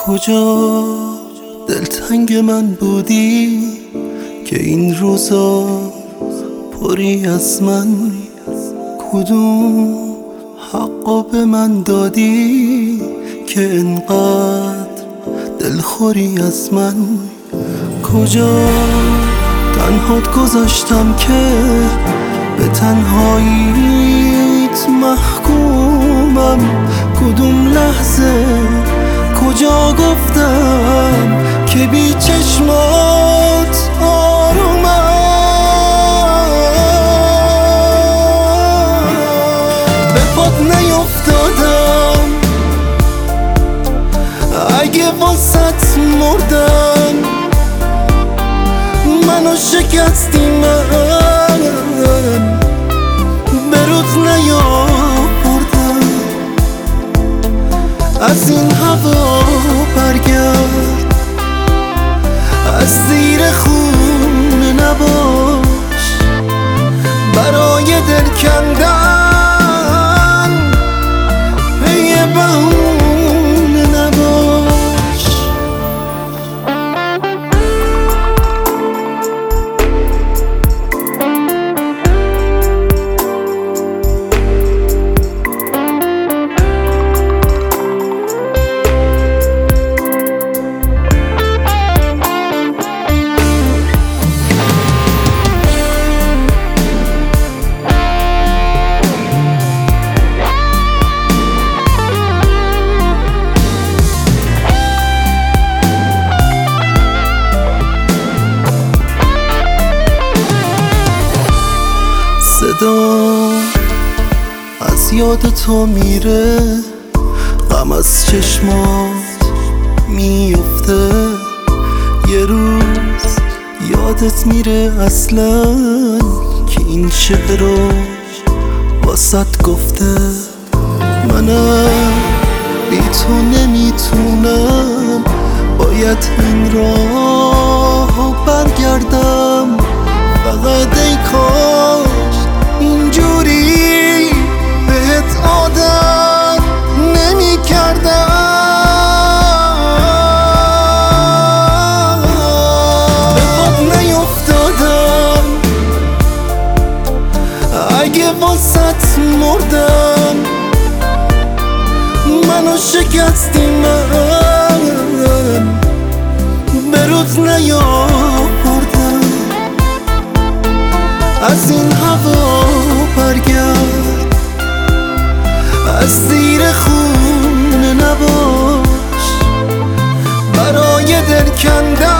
کجا دلتنگ من بودی که این روزا پری از من؟ کدوم حقا به من دادی که انقدر دلخوری از من؟ کجا تنهات گذاشتم که به تنهاییت محکومم؟ کدوم لحظه کجا گفتم که بی چشمات آرومم؟ به پات نیفتادم اگه واسط مردم، منو شکستی من برات نیاوردم. از این هوا برگرد، از زیر خونه نباش، برای دل کندن پی بهونه نباش. صدا از یاد تو میره، غم از چشمات میفته، یه روز یادت میره اصلا که این شعر رو واسط گفته. منم بی تو نمیتونم، باید این راه برگردم. فقط ای کاش اینجوری بهت عادت نمی کردم. به پات نیفتادم اگه واسط مردم، منو شکستی من برات نیاوردم. از این هوا برگرد، از زیر خونه نباش، برای دل کندن